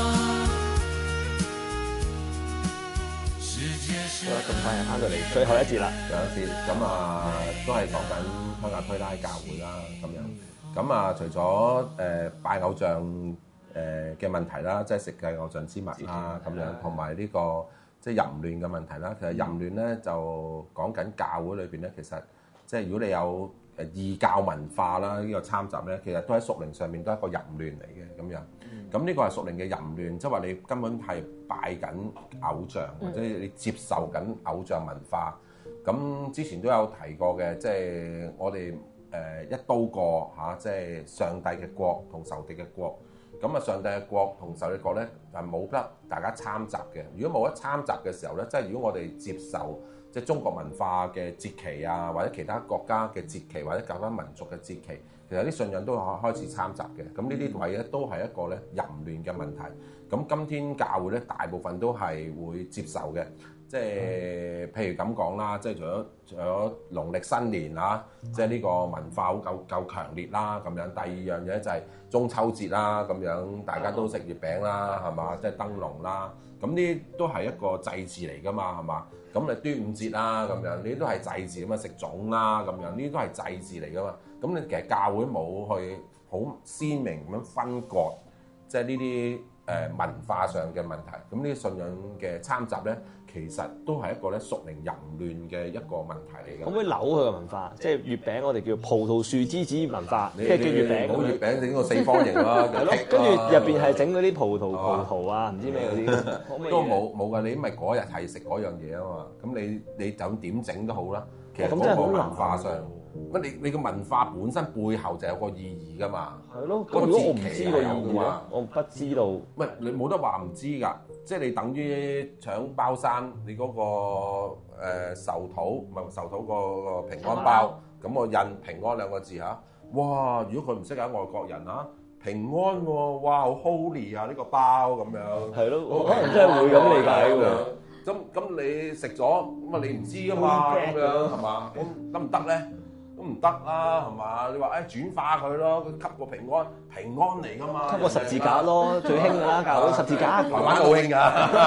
好啦，咁快又翻到嚟最後一節啦。 有一節咁啊，都係講緊香格推拉教會啦，咁樣。咁啊，除咗誒、呃、拜偶像誒嘅問題啦，即係食祭偶像之物啦，咁樣，同埋呢個即係淫亂嘅問題啦。其實淫亂咧就講緊教會裏邊咧，其實即係如果你有誒異教文化啦，呢、這個參雜咧，其實都喺屬靈上面都係一個淫亂嚟嘅咁樣。咁呢個係屬靈嘅淫亂，即係話你根本係拜緊偶像，或者你接受緊偶像文化。咁之前都有提過嘅，即係我哋誒一刀過嚇，即係上帝嘅國同仇敵嘅國。咁啊，上帝嘅國同仇敵嘅國咧，係冇得大家參雜嘅。如果冇得參雜嘅時候咧，即係如果我哋接受即係中國文化嘅節期啊，或者其他國家嘅節期，或者其他民族嘅節期，其實啲信仰都開始參雜嘅。咁呢啲位咧都係一個咧淫亂嘅問題。咁今天教會咧大部分都係會接受嘅。即係譬如咁講啦，即係除咗除咗農曆新年啊，即係呢個文化好夠夠強烈啦咁樣。第二樣嘢就係中秋節啦咁樣，大家都食月餅啦，係嘛？即係燈籠啦，咁呢啲都係一個祭祀嚟㗎嘛，係嘛？咁你端午節啦咁樣，呢啲都係祭祀咁啊，食粽啦咁樣，呢啲都係祭祀嚟㗎嘛。咁你其實教會冇去好鮮明咁樣分割，即係呢啲誒文化上嘅問題。咁呢啲信仰嘅參雜咧，其實都係一個咧屬靈淫亂嘅一個問題嚟嘅。 可唔可以扭佢個文化？即係月餅，我哋叫葡萄樹枝子文化，即係叫月餅。 冇月餅整個四方形啦， 係咯，跟住入邊係整嗰啲葡萄葡萄啊，唔知咩嗰啲， 都冇冇㗎。你因為嗰日係食嗰樣嘢啊嘛，咁你你就點整都好啦。其實嗰個文化上， 乜你你個文化本身背後就有個意義㗎嘛。 係咯， 個如果我唔節期知個意係有㗎嘛義咧，我不知道。 喂，你冇得話唔知㗎，即係你等於搶包山，你嗰、個誒、呃、壽桃唔係壽桃個個平安包，咁我印平安兩個字嚇，哇！如果佢唔識係外國人啊，平安喎、啊，哇好 holy 啊呢、個包咁樣， 係咯，可能真係會咁理解喎。 咁咁你食咗咁啊你唔知㗎嘛咁樣係嘛？咁得唔得咧？都唔得啦係嘛？你話誒、哎、轉化佢咯，佢吸個平安平安嚟㗎嘛， 吸個十字架咯，最興㗎啦，教會十字架。 台灣好興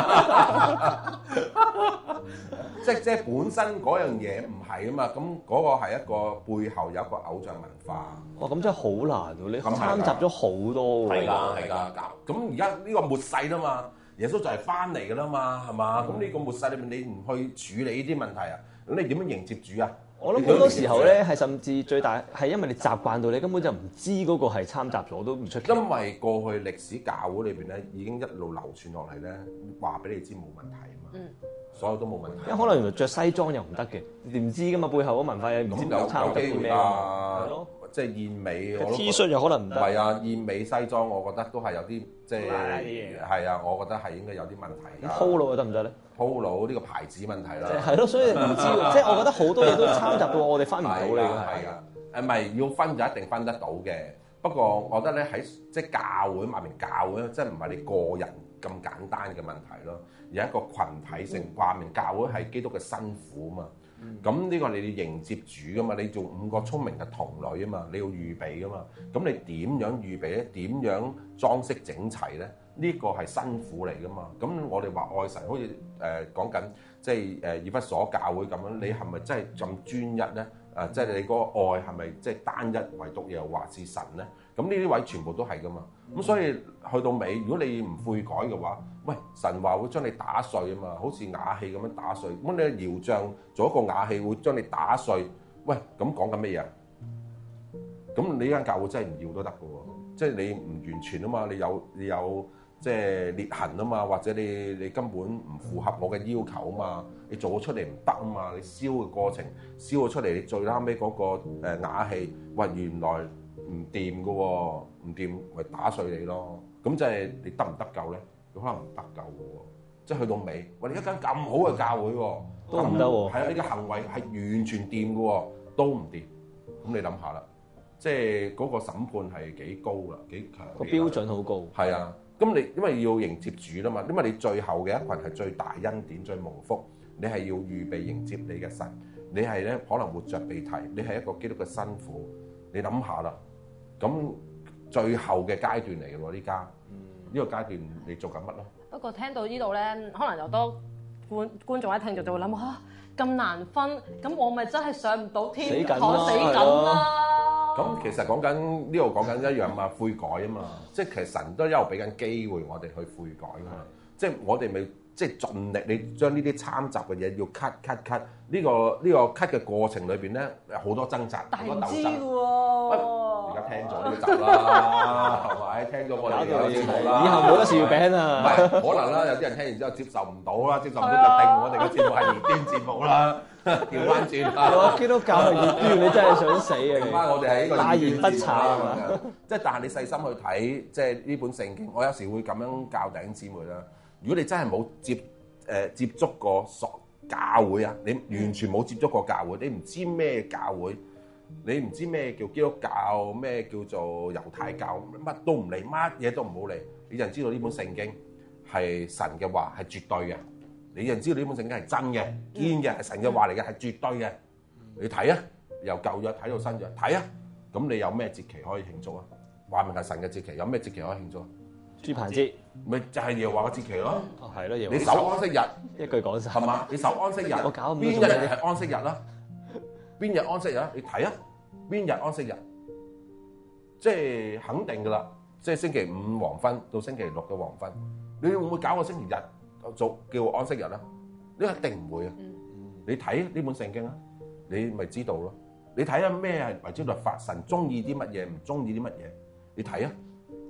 㗎，即即本身嗰樣嘢唔係啊嘛，咁嗰個係一個背後有一個偶像文化。 哇，咁真係好難喎！你咁係㗎參雜咗好多喎。 係㗎係㗎，咁而家呢個末世啦嘛，耶穌就係翻嚟㗎啦嘛，係嘛？咁呢個末世裏面你唔去處理呢啲問題啊，咁你點樣迎接主啊？ 我諗好多時候咧，係甚至最大係因為你習慣到，你根本就唔知嗰個係參雜咗都唔出奇。 因為過去歷史教會裏邊咧已經一路流傳落嚟咧，話俾你知冇問題啊嘛， 嗯、 所有都冇問題。 因為可能原來着西裝又唔得嘅，你唔知㗎嘛，背後嗰文化又唔知有參雜啲咩啊， 係咯， 即係燕尾我都 T 恤又可能唔得。 唔係啊，燕尾西裝我覺得都係有啲即係拉啲嘢係啊，我覺得係應該有啲問題㗎。 Polo 得唔得咧？ Polo 呢個牌子問題啦。 係咯，所以唔知，即係我覺得好多嘢都參雜到我哋分唔到你㗎。 係啊，誒唔係要分就一定分得到嘅。不過我覺得咧喺即係教會話明教會，即係唔係你個人咁簡單嘅問題咯，而係一個群體性話明教會係基督嘅新婦啊嘛。咁呢、嗯、個你要迎接主噶嘛，你做五個聰明嘅童女啊嘛，你要預備噶嘛。咁你點樣預備咧？點樣裝飾整齊咧？呢、這個係辛苦嚟噶嘛。咁我哋話愛神，好似誒講緊即係誒以弗所教會咁樣，你係咪真係咁專一咧？誒、呃，即係你嗰個愛係咪即係單一唯獨又話是神咧？咁呢啲位全部都係噶嘛。咁所以去到尾，如果你唔悔改嘅話，喂，神話會將你打碎啊嘛，好似瓦器咁樣打碎。咁你窯匠做一個瓦器會將你打碎，喂，咁講緊咩嘢？咁你呢間教會真係唔要都得嘅喎，即係你唔完全啊嘛，你有你有即係裂痕啊嘛，或者你你根本唔符合我嘅要求啊嘛，你做咗出嚟唔得啊嘛，你燒嘅過程燒咗出嚟，你最啱尾嗰個誒瓦器，喂，原來唔掂嘅喎，唔掂咪打碎你咯。咁即係你得唔得救咧？佢可能唔得救嘅喎，即係去到尾，喂，你一間咁好嘅教會喎， 都唔得喎。 係啊，你嘅行為係完全掂嘅喎，都唔掂。咁你諗下啦，即係嗰個審判係幾高啦，幾強。 個標準好高。 係啊，咁你因為要迎接主啦嘛，因為你最後嘅一群係最大恩典、最蒙福，你係要預備迎接你嘅神。你係咧可能活着被提，你係一個基督嘅新婦。你諗下啦，咁最後嘅階段嚟嘅喎，呢家呢個階段你做緊乜咯？ 不過聽到呢度咧，可能有多觀觀眾一聽就就會諗嚇咁難分，咁我咪真係上唔到天堂死緊啦！ 咁其實講緊呢度講緊一樣嘛，悔改啊嘛，即係其實神都一路俾緊機會我哋去悔改㗎嘛，即係我哋咪即係盡力，你將呢啲參雜嘅嘢要 cut cut cut，呢個呢個 cut 嘅過程裏邊咧好多掙扎，好多鬥爭喎。而家聽咗呢個集啦，係咪？聽咗我哋嘅節目啦， 以後冇得笑餅啊！ 唔係可能啦，有啲人聽完之後接受唔到啦，接受唔到就定我哋嘅節目係異端節目啦，調翻轉啦。 基督教係異端，你真係想死啊！ 調翻我哋係呢個大言不慚啊嘛！ 即係但係你細心去睇，即係呢本聖經，我有時會咁樣教弟兄姊妹啦。如果你真係冇接誒、呃、接觸過所教會啊，你完全冇接觸過教會，你唔知咩教會。你唔知咩叫基督教，咩叫做猶太教，乜都唔理，乜嘢都唔好理。你就知道呢本聖經係神嘅話係絕對嘅，你就知道呢本聖經係真嘅、堅嘅，係神嘅話嚟嘅，係絕對嘅。你睇啊，由舊約睇到新約，睇啊，咁你有咩節期可以慶祝啊？話明係神嘅節期，有咩節期可以慶祝啊？ 住棚節咪就係耶和華嘅節期咯。 哦，係咯，耶和華。 你守安息日， 一句講晒。 係嘛？你守安息日， 我搞唔到邊日係安息日啦？邊日安息日？你睇啊，邊日安息日？即係肯定噶啦，即係星期五黃昏到星期六嘅黃昏，你會唔會搞個星期日做叫安息日啊？你一定唔會啊！你睇呢本聖經啊，你咪知道咯。你睇下咩係為之律法，神中意啲乜嘢，唔中意啲乜嘢？你睇啊，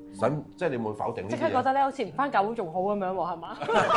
使即係你會否定呢啲嘢？ 即刻覺得咧，好似唔翻教會仲好咁樣喎，係嘛？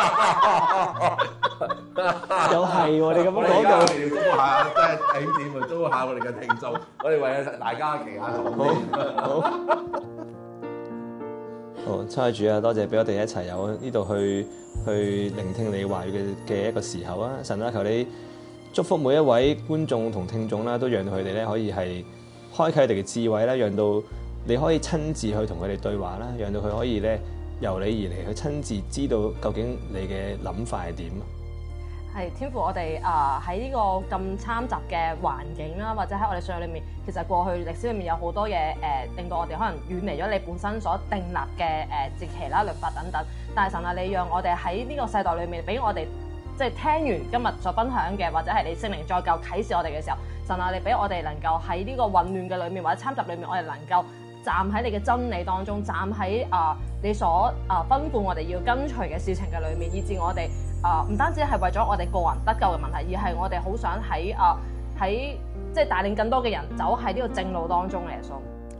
又係喎，你咁樣我哋而家我哋要租下，即係睇點去租下我哋嘅聽眾，我哋為大家祈下禱。 好。好，差主啊，多謝俾我哋一齊有呢度去去聆聽你話語嘅嘅一個時候啊！神啊，求你祝福每一位觀眾同聽眾啦，都讓到佢哋咧可以係開啟佢哋嘅智慧啦，讓到你可以親自去同佢哋對話啦，讓到佢可以咧由你而嚟去親自知道究竟你嘅諗法係點。 係天父，我哋啊喺呢個咁參雜嘅環境啦，或者喺我哋信仰裏面，其實過去歷史裏面有好多嘢誒、呃，令到我哋可能遠離咗你本身所訂立嘅誒、呃、節期啦、律法等等。但係神啊，你讓我哋喺呢個世代裏面，俾我哋即係聽完今日所分享嘅，或者係你聖靈再夠啟示我哋嘅時候，神啊，你俾我哋能夠喺呢個混亂嘅裏面，或者參雜裏面，我哋能夠站喺你嘅真理當中，站喺啊、呃、你所啊、呃、吩咐我哋要跟隨嘅事情嘅裏面，以致我哋。啊！唔、呃、單止係為咗我哋個人得救嘅問題，而係我哋好想喺啊喺即係帶領更多嘅人走喺呢個正路當中嘅耶穌。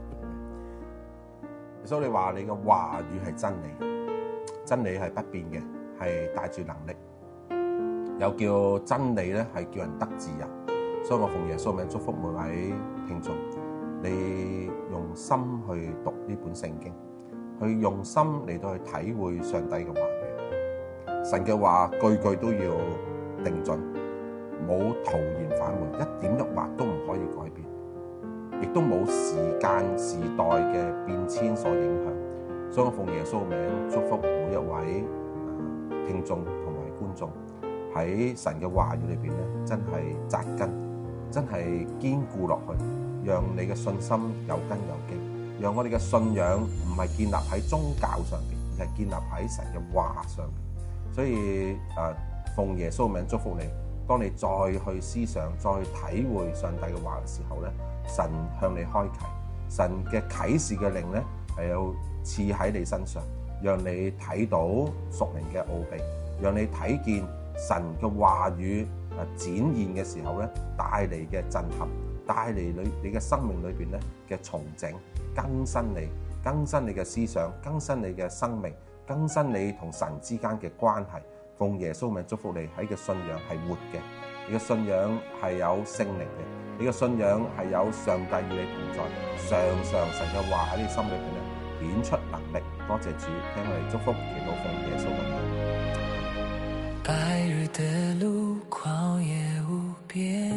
耶穌，你話你嘅話語係真理，真理係不變嘅，係帶住能力，有叫真理咧係叫人得自由。所以我奉耶穌名祝福每位聽眾，你用心去讀呢本聖經，去用心嚟到去體會上帝嘅話語。神嘅話句句都要定準，冇徒然返回，一點一畫都唔可以改變，亦都冇時間時代嘅變遷所影響。所以我奉耶穌嘅名祝福每一位、呃、聽眾同埋觀眾喺神嘅話語裏邊咧，真係扎根，真係堅固落去，讓你嘅信心有根有基，讓我哋嘅信仰唔係建立喺宗教上邊，而係建立喺神嘅話上邊。所以誒、呃，奉耶穌名祝福你。當你再去思想、再去體會上帝嘅話嘅時候咧，神向你開啟，神嘅啟示嘅靈咧係有賜喺你身上，讓你睇到屬靈嘅奧秘，讓你睇見神嘅話語誒展現嘅時候咧，帶嚟嘅震撼，帶嚟你你嘅生命裏邊咧嘅重整、更新你、更新你嘅思想、更新你嘅生命。更新你同神之間嘅關係，奉耶穌名祝福你喺嘅信仰係活嘅，你嘅信仰係有聖靈嘅，你嘅信仰係有上帝與你同在，常常神嘅話喺你心裏邊咧顯出能力。多謝主，聽我哋祝福，祈禱奉耶穌嘅名。 白日的路，曠野無邊，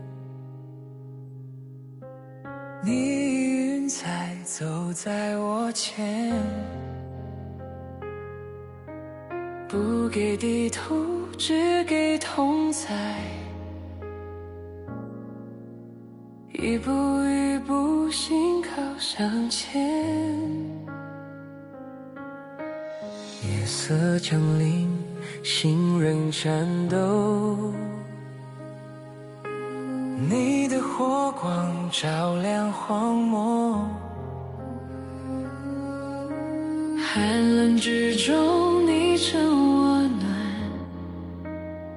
你雲彩走在我前。不給地圖，只給同在，一步一步信靠向前。夜色降臨，行人顫抖，你的火光照亮荒漠，寒冷之中你趁我暖，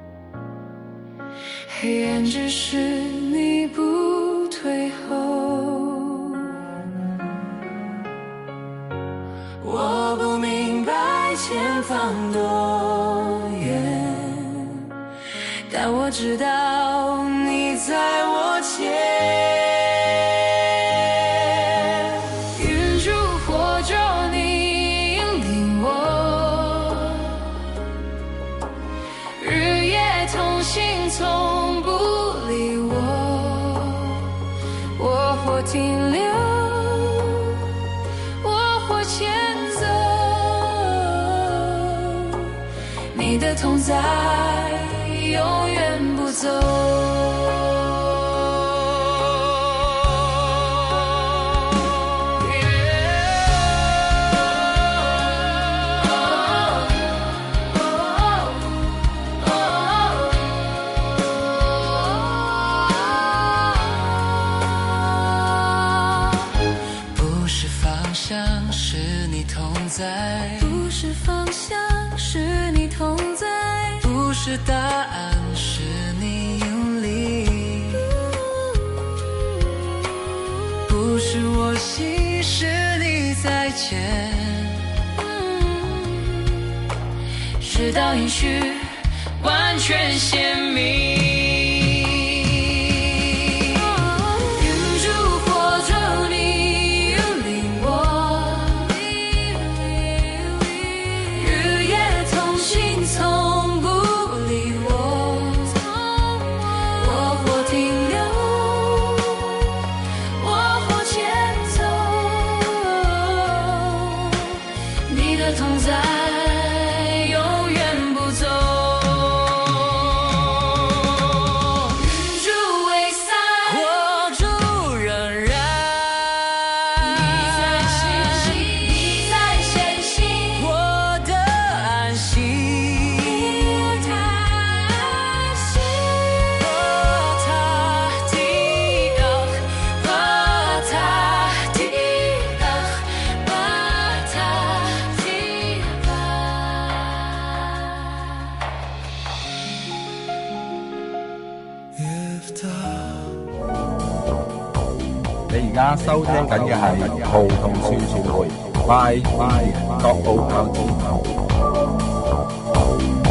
黑暗之時你不退後，我不明白前方多遠，但我知道你在我前。从不理我，我或停留，我或前走，你的同在永遠不走。不是方向，是你同在；不是答案，是你引領；不是我心，是你在再见，直到音讯完全鲜明。 你而家收聽緊嘅係葡萄樹傳媒 by 百年國奧校。